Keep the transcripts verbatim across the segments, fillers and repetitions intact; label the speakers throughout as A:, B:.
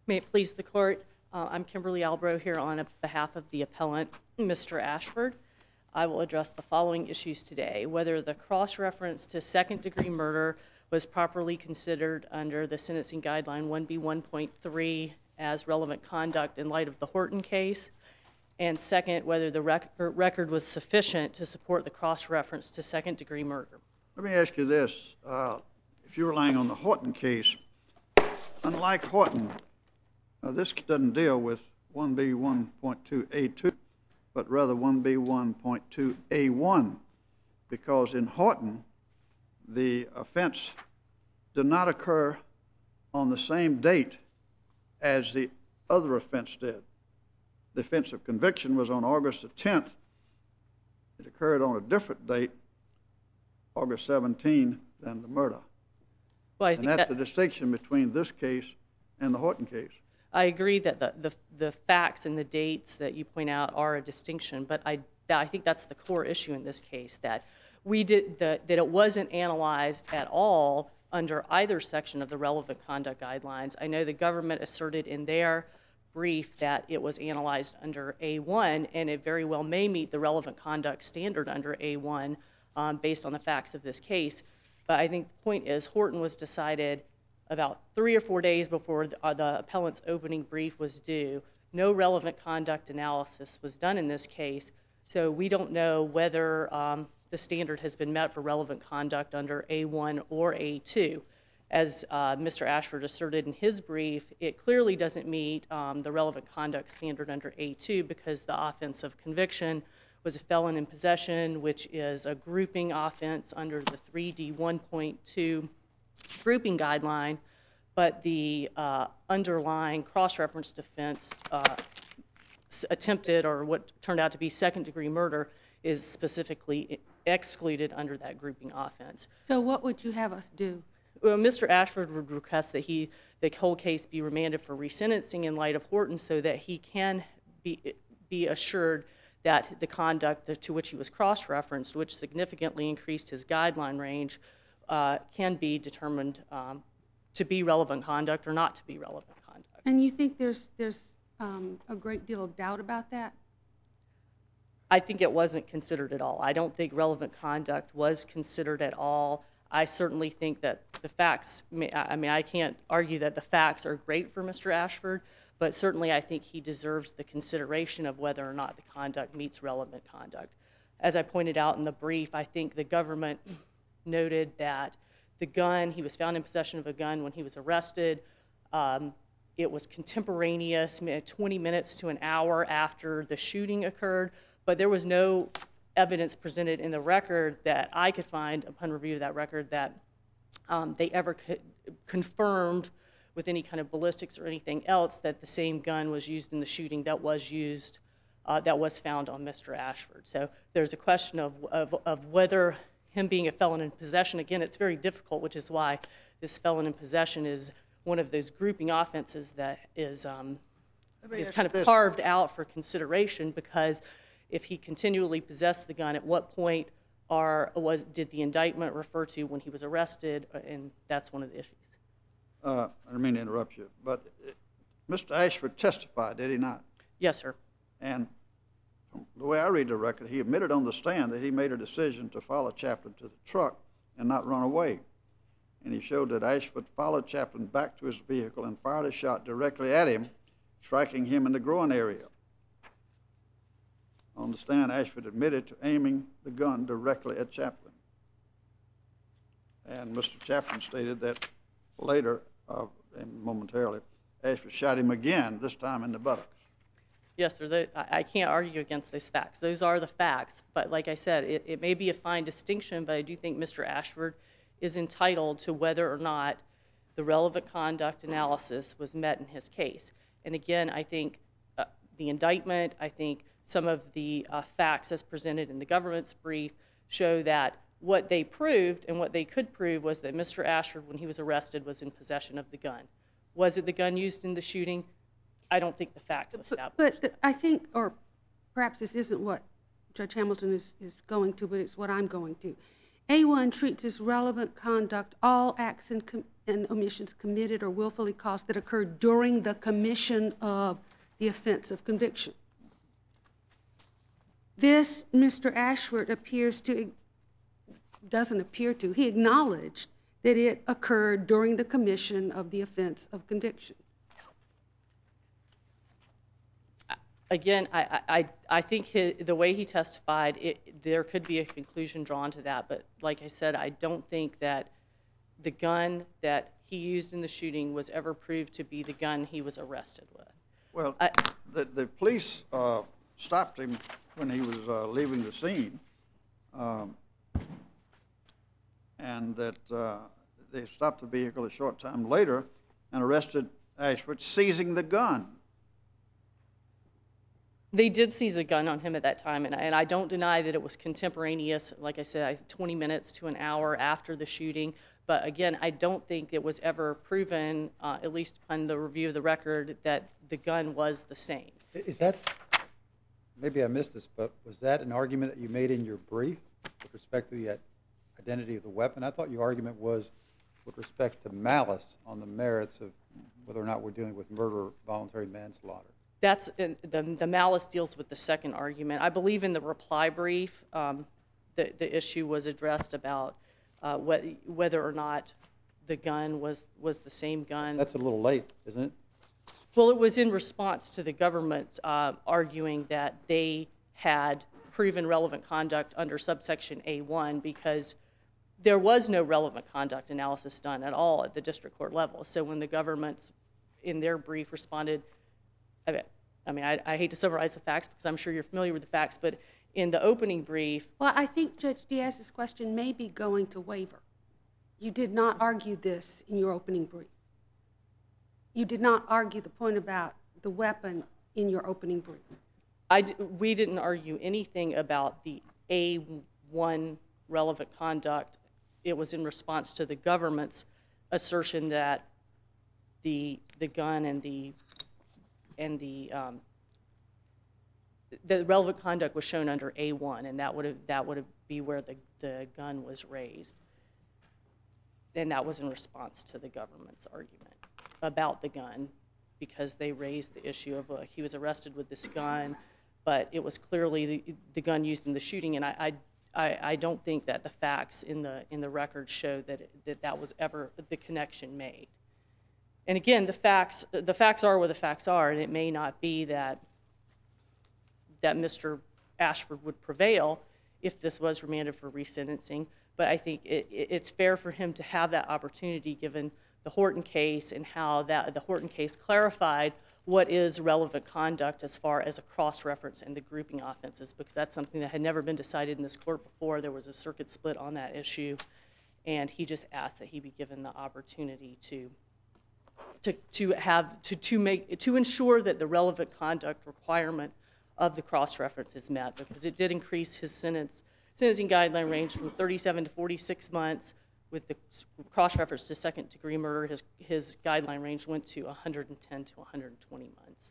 A: May it please the court, uh, I'm Kimberly Albro here on behalf of the appellant, Mister Ashford. I will address the following issues today: whether the cross-reference to second-degree murder was properly considered under the sentencing guideline one B one point three as relevant conduct in light of the Horton case, and second, whether the rec record was sufficient to support the cross-reference to second-degree murder.
B: Let me ask you this. Uh, if you're relying on the Horton case, unlike Horton, uh, this doesn't deal with one B one point two A two, but rather one B one point two A one, because in Horton, the offense did not occur on the same date as the other offense did. The offense of conviction was on August the tenth. It occurred on a different date, August seventeenth, than the murder.
A: Well, I
B: and
A: think
B: that's
A: that,
B: the distinction between this case and the Horton case.
A: I agree that the, the, the facts and the dates that you point out are a distinction, but I, I think that's the core issue in this case, that we did the, that it wasn't analyzed at all under either section of the relevant conduct guidelines. I know the government asserted in their brief that it was analyzed under A one, and it very well may meet the relevant conduct standard under A one um, based on the facts of this case. But I think the point is Horton was decided about three or four days before the, uh, the appellant's opening brief was due. No relevant conduct analysis was done in this case, so we don't know whether um, the standard has been met for relevant conduct under A one or A two. As uh, Mister Ashford asserted in his brief, it clearly doesn't meet um, the relevant conduct standard under A two because the offense of conviction was a felon in possession, which is a grouping offense under the three D one point two grouping guideline, but the uh, underlying cross-reference defense uh, attempted, or what turned out to be second-degree murder, is specifically excluded under that grouping offense.
C: So what would you have us do?
A: Well, Mister Ashford would request that he, the whole case be remanded for resentencing in light of Horton so that he can be, be assured that the conduct to which he was cross-referenced, which significantly increased his guideline range, uh, can be determined um, to be relevant conduct or not to be relevant conduct.
C: And you think there's, there's um, a great deal of doubt about that?
A: I think it wasn't considered at all. I don't think relevant conduct was considered at all. I certainly think that the facts, I mean, I can't argue that the facts are great for Mister Ashford, but certainly I think he deserves the consideration of whether or not the conduct meets relevant conduct. As I pointed out in the brief, I think the government noted that the gun, he was found in possession of a gun when he was arrested. Um, it was contemporaneous, twenty minutes to an hour after the shooting occurred, but there was no evidence presented in the record that I could find upon review of that record that um, they ever co confirmed with any kind of ballistics or anything else that the same gun was used in the shooting that was used, uh, that was found on Mister Ashford. So there's a question of, of, of whether him being a felon in possession, again, it's very difficult, which is why this felon in possession is one of those grouping offenses that is, um, is kind of carved out for consideration, because if he continually possessed the gun, at what point are, was, did the indictment refer to when he was arrested? And that's one of the issues.
B: Uh, I don't mean to interrupt you, but Mister Ashford testified, did he not?
A: Yes, sir.
B: And the way I read the record, he admitted on the stand that he made a decision to follow Chaplin to the truck and not run away. And he showed that Ashford followed Chaplin back to his vehicle and fired a shot directly at him, striking him in the groin area. On the stand, Ashford admitted to aiming the gun directly at Chaplin. And Mister Chaplin stated that later, uh, and momentarily, Ashford shot him again, this time in the buttocks.
A: Yes, sir. The, I, I can't argue against those facts. Those are the facts. But like I said, it, it may be a fine distinction, but I do think Mister Ashford is entitled to whether or not the relevant conduct analysis was met in his case. And again, I think uh, the indictment, I think some of the uh, facts as presented in the government's brief show that what they proved and what they could prove was that Mister Ashford, when he was arrested, was in possession of the gun. Was it the gun used in the shooting? I don't think the facts established.
C: But, but I think, or perhaps this isn't what Judge Hamilton is, is going to, but it's what I'm going to. A one treats as relevant conduct all acts and, com and omissions committed or willfully caused that occurred during the commission of the offense of conviction. This, Mister Ashford appears to, doesn't appear to, he acknowledged that it occurred during the commission of the offense of conviction.
A: Again, I, I, I think his, the way he testified, it, there could be a conclusion drawn to that, but like I said, I don't think that the gun that he used in the shooting was ever proved to be the gun he was arrested with.
B: Well,
A: I,
B: the, the police uh, stopped him when he was uh, leaving the scene, um, and that uh, they stopped the vehicle a short time later and arrested Ashford, seizing the gun.
A: They did seize a gun on him at that time, and, and I don't deny that it was contemporaneous, like I said, twenty minutes to an hour after the shooting. But again, I don't think it was ever proven, uh, at least on the review of the record, that the gun was the same.
D: Is that, maybe I missed this, but was that an argument that you made in your brief with respect to the identity of the weapon? I thought your argument was with respect to malice on the merits of whether or not we're dealing with murder or voluntary manslaughter.
A: That's the, the malice deals with the second argument. I believe in the reply brief, um, the, the issue was addressed about uh, whether, whether or not the gun was, was the same gun.
D: That's a little late, isn't it?
A: Well, it was in response to the government uh, arguing that they had proven relevant conduct under subsection A one because there was no relevant conduct analysis done at all at the district court level. So when the government, in their brief, responded, I mean, I, I hate to summarize the facts because I'm sure you're familiar with the facts, but in the opening brief...
C: Well, I think Judge Diaz's question may be going to waiver. You did not argue this in your opening brief. You did not argue the point about the weapon in your opening brief.
A: I d we didn't argue anything about the A one relevant conduct. It was in response to the government's assertion that the, the gun and the and the um, the relevant conduct was shown under A one, and that would have that would have be where the the gun was raised, and that was in response to the government's argument about the gun, because they raised the issue of uh, he was arrested with this gun, but it was clearly the, the gun used in the shooting, and I, I I don't think that the facts in the in the record show that it, that that was ever the connection made. And again, the facts the facts are where the facts are, and it may not be that that Mister Ashford would prevail if this was remanded for resentencing, but I think it, it, it's fair for him to have that opportunity given the Horton case and how that the Horton case clarified what is relevant conduct as far as a cross-reference and the grouping offenses, because that's something that had never been decided in this court before. There was a circuit split on that issue, and he just asked that he be given the opportunity to to to have to to make to ensure that the relevant conduct requirement of the cross-reference is met, because it did increase his sentence sentencing guideline range from thirty-seven to forty-six months. With the cross-reference to second-degree murder, his his guideline range went to one hundred ten to one hundred twenty months.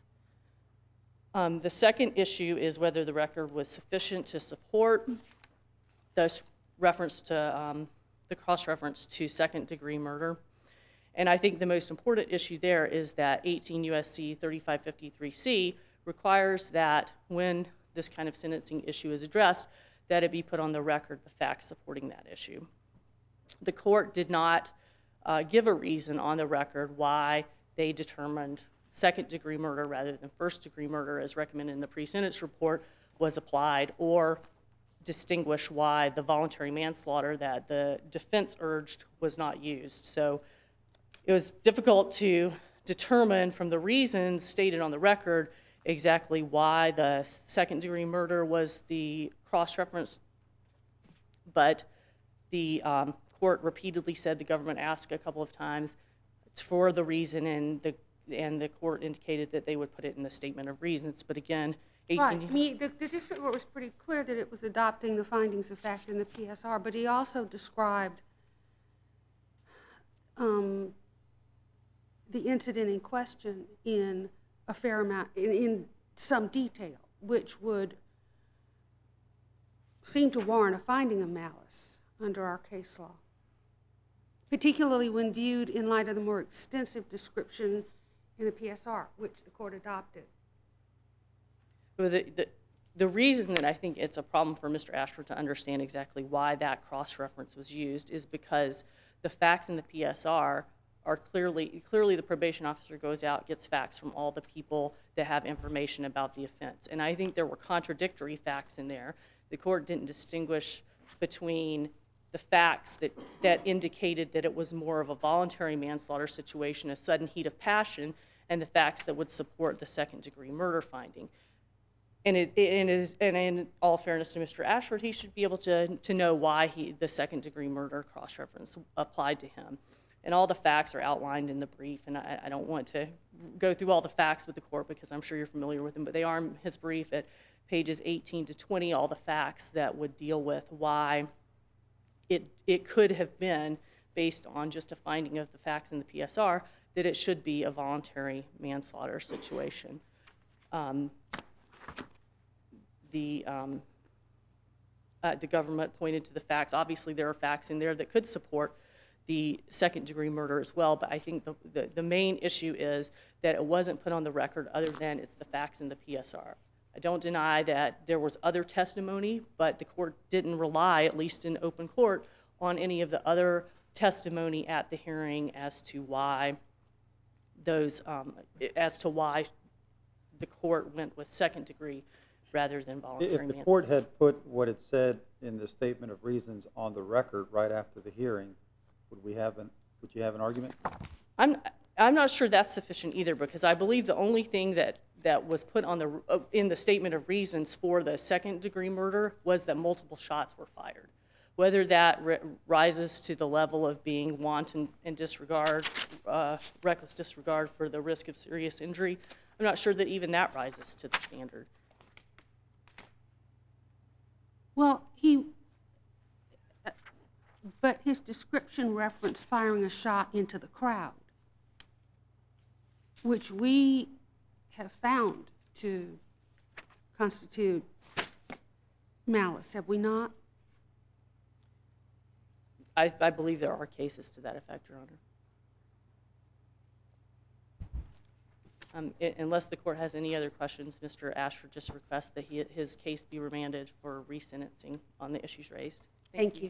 A: Um, the second issue is whether the record was sufficient to support this reference to um, the cross-reference to second-degree murder. And I think the most important issue there is that eighteen U S C thirty-five fifty-three C requires that when this kind of sentencing issue is addressed, that it be put on the record the facts supporting that issue. The court did not uh, give a reason on the record why they determined second-degree murder rather than first-degree murder, as recommended in the pre-sentence report, was applied, or distinguish why the voluntary manslaughter that the defense urged was not used. So it was difficult to determine from the reasons stated on the record exactly why the second-degree murder was the cross-reference, but the um, court repeatedly said, the government asked a couple of times for the reason, and the and the court indicated that they would put it in the statement of reasons. But again,
C: right. I mean, the, the district court was pretty clear that it was adopting the findings of fact in the P S R, but he also described um, the incident in question in a fair amount, in, in some detail, which would seem to warrant a finding of malice. under our case law, particularly when viewed in light of the more extensive description in the P S R, which the court adopted?
A: Well, the, the, the reason that I think it's a problem for Mister Ashford to understand exactly why that cross-reference was used is because the facts in the P S R are clearly, clearly the probation officer goes out, gets facts from all the people that have information about the offense. And I think there were contradictory facts in there. The court didn't distinguish between the facts that, that indicated that it was more of a voluntary manslaughter situation, a sudden heat of passion, and the facts that would support the second-degree murder finding. And, it, it is, and in all fairness to Mister Ashford, he should be able to, to know why he, the second-degree murder cross-reference applied to him. And all the facts are outlined in the brief, and I, I don't want to go through all the facts with the court because I'm sure you're familiar with them, but they are in his brief at pages eighteen to twenty, all the facts that would deal with why it, it could have been, based on just a finding of the facts in the P S R, that it should be a voluntary manslaughter situation. Um, the, um, uh, the government pointed to the facts. Obviously, there are facts in there that could support the second-degree murder as well, but I think the, the, the main issue is that it wasn't put on the record other than it's the facts in the P S R. I don't deny that there was other testimony, but the court didn't rely, at least in open court, on any of the other testimony at the hearing as to why those, um, as to why the court went with second-degree rather than voluntary manslaughter.
D: If the court had put what it said in the statement of reasons on the record right after the hearing, would we have an, would you have an argument?
A: I'm, I'm not sure that's sufficient either, because I believe the only thing that, that was put on the, uh, in the statement of reasons for the second-degree murder was that multiple shots were fired. Whether that ri rises to the level of being wanton and disregard, uh, reckless disregard for the risk of serious injury, I'm not sure that even that rises to the standard.
C: Well, he, but his description referenced firing a shot into the crowd, which we have found to constitute malice, have we not?
A: I, I believe there are cases to that effect, Your Honor. Um, I, unless the court has any other questions, Mister Ashford just requests that he, his case be remanded for resentencing on the issues raised. Thank,
C: Thank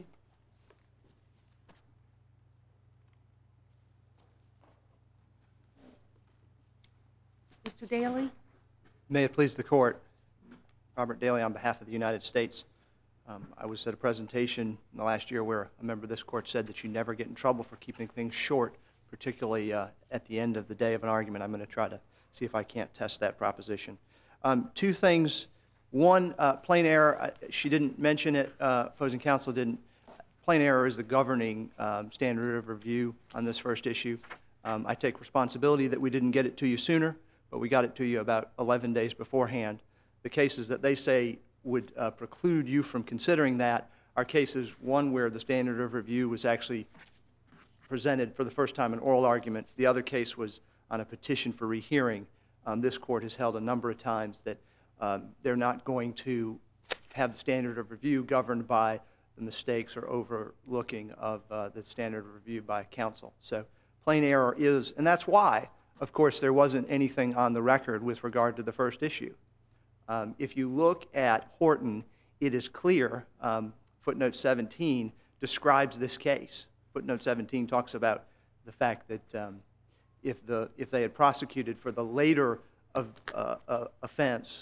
A: you.
C: you. Mister Daly?
E: May it please the court. Robert Daly on behalf of the United States. Um, I was at a presentation in the last year where a member of this court said that you never get in trouble for keeping things short, particularly uh, at the end of the day of an argument. I'm going to try to see if I can't test that proposition. Um, two things. One, uh, plain error. I, she didn't mention it. Uh, opposing counsel didn't. Plain error is the governing um, standard of review on this first issue. Um, I take responsibility that we didn't get it to you sooner, but we got it to you about eleven days beforehand. The cases that they say would uh, preclude you from considering that are cases, one where the standard of review was actually presented for the first time in oral argument. The other case was on a petition for rehearing. Um, this court has held a number of times that um, they're not going to have the standard of review governed by the mistakes or overlooking of uh, the standard of review by counsel. So plain error is, and that's why, of course, there wasn't anything on the record with regard to the first issue. Um, if you look at Horton, it is clear, um, footnote seventeen describes this case. Footnote seventeen talks about the fact that um, if, the, if they had prosecuted for the later of, uh, uh, offense,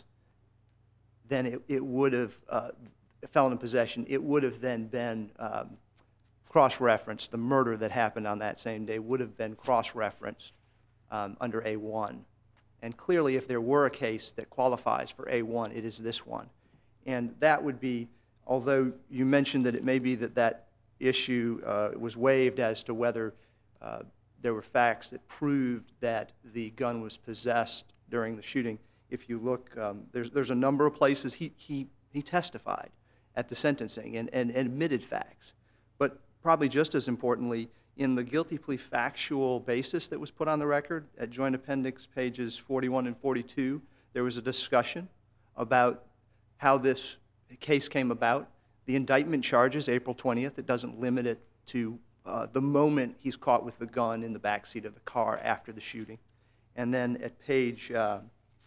E: then it, it would have, uh, felon in possession, it would have then been um, cross-referenced. The murder that happened on that same day would have been cross-referenced um, under A one. And clearly, if there were a case that qualifies for A one, it is this one. And that would be, although you mentioned that it may be that that issue uh, was waived as to whether uh, there were facts that proved that the gun was possessed during the shooting. If you look, um, there's, there's a number of places he, he, he testified at the sentencing and, and admitted facts. But probably just as importantly, in the guilty plea factual basis that was put on the record at Joint Appendix pages forty-one and forty-two, there was a discussion about how this case came about. The indictment charges April twentieth. It doesn't limit it to uh, the moment he's caught with the gun in the backseat of the car after the shooting. And then at page, uh,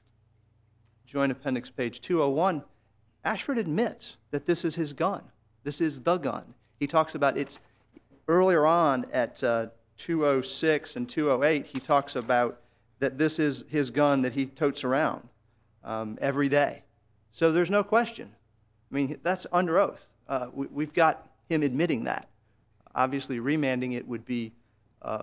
E: Joint Appendix page two oh one, Ashford admits that this is his gun. This is the gun. He talks about it's earlier on at uh, two oh six and two oh eight, he talks about that this is his gun that he totes around um, every day. So there's no question. I mean, that's under oath. Uh, we, we've got him admitting that. Obviously, remanding it would be uh,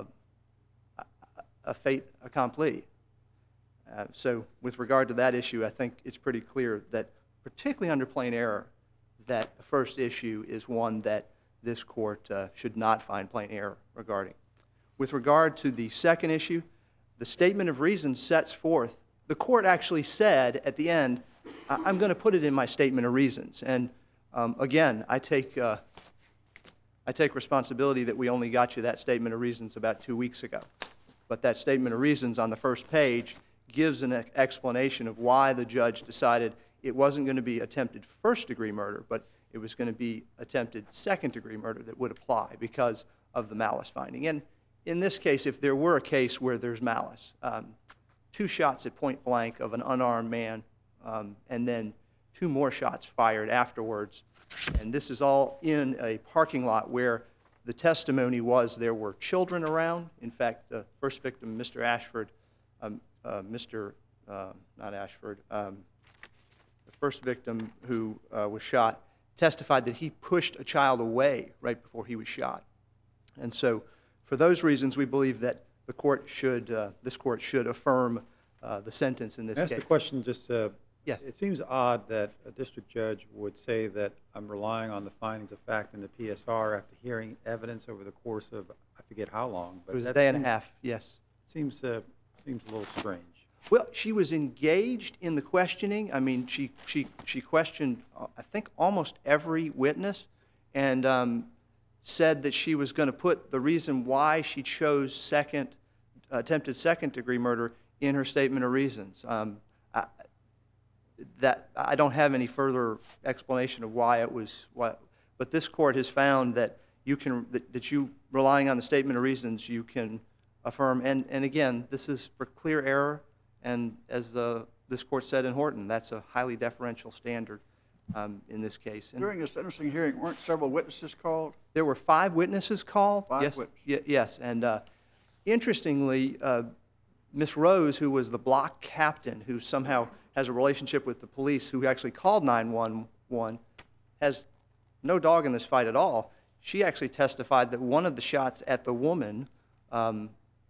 E: a fait accompli. Uh, so with regard to that issue, I think it's pretty clear that, particularly under plain error, that the first issue is one that this court uh, should not find plain error regarding. With regard to the second issue, the statement of reasons sets forth, the court actually said at the end, I'm going to put it in my statement of reasons. And um, again, I take, uh, I take responsibility that we only got you that statement of reasons about two weeks ago. But that statement of reasons on the first page gives an explanation of why the judge decided it wasn't going to be attempted first-degree murder, but it was going to be attempted second-degree murder that would apply because of the malice finding. And in this case, if there were a case where there's malice, um, two shots at point blank of an unarmed man, um, and then two more shots fired afterwards, and this is all in a parking lot where the testimony was there were children around. In fact, the first victim, Mister Ashford, um, uh, Mister Uh, not Ashford, um, the first victim who uh, was shot testified that he pushed a child away right before he was shot. And so, for those reasons, we believe that the court should, uh, this court should affirm uh, the sentence in this
D: That's
E: case.
D: the question. Just uh,
E: yes,
D: it seems odd that a district judge would say that I'm relying on the findings of fact in the P S R after hearing evidence over the course of I forget how long. But
E: it was a
D: that
E: day and a
D: seems-
E: half. Yes,
D: Seems uh, seems a little strange.
E: well, she was engaged in the questioning. I mean, she she she questioned, uh, I think, almost every witness, and um, said that she was going to put the reason why she chose second, uh, attempted second-degree murder in her statement of reasons. Um, I, that I don't have any further explanation of why it was. Why, but this court has found that you can that, that you relying on the statement of reasons you can affirm. And and again, this is for clear error. And as the, this court said in Horton, that's a highly deferential standard um, in this case. And
B: During the sentencing hearing, weren't several witnesses called?
E: there were five witnesses called.
B: Five
E: yes,
B: witnesses.
E: y- yes. And uh, interestingly, uh, Miss Rose, who was the block captain, who somehow has a relationship with the police, who actually called nine one one, has no dog in this fight at all. She actually testified that one of the shots at the woman um,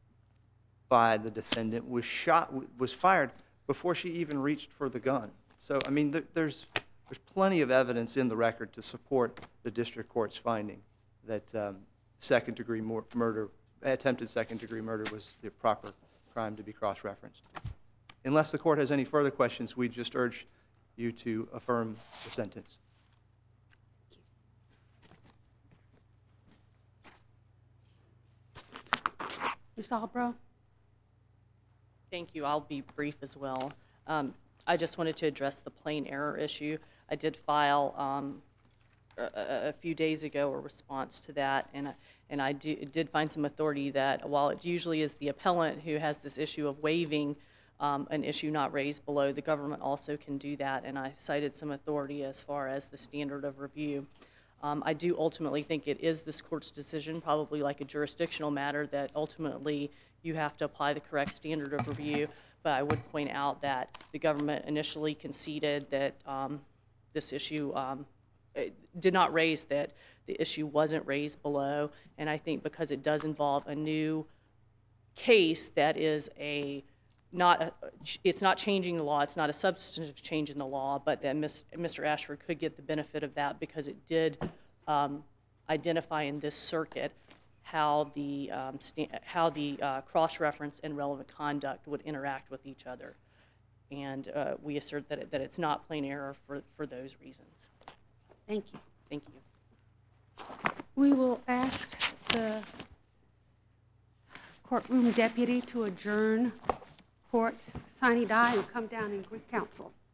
E: by the defendant was shot was fired before she even reached for the gun. So I mean, there, there's there's plenty of evidence in the record to support the district court's finding that um, second-degree murder, attempted second-degree murder, was the proper crime to be cross-referenced. Unless the court has any further questions, we just urge you to affirm the sentence.
C: Miz Albro?
A: Thank you. I'll be brief as well. Um, I just wanted to address the plain error issue. I did file um, a, a few days ago a response to that, and, and I do, did find some authority that while it usually is the appellant who has this issue of waiving um, an issue not raised below, the government also can do that, and I cited some authority as far as the standard of review. Um, I do ultimately think it is this court's decision, probably like a jurisdictional matter, that ultimately you have to apply the correct standard of review. But I would point out that the government initially conceded that um, this issue um, did not raise that the issue wasn't raised below. And I think because it does involve a new case that is a not a, it's not changing the law, it's not a substantive change in the law, but that Mister Ashford could get the benefit of that because it did um, identify in this circuit how the um, how the uh, cross-reference and relevant conduct would interact with each other, and uh, we assert that it, that it's not plain error for for those reasons.
C: Thank you.
A: Thank you.
C: We will ask the courtroom deputy to adjourn court, sine die, and come down and greet counsel.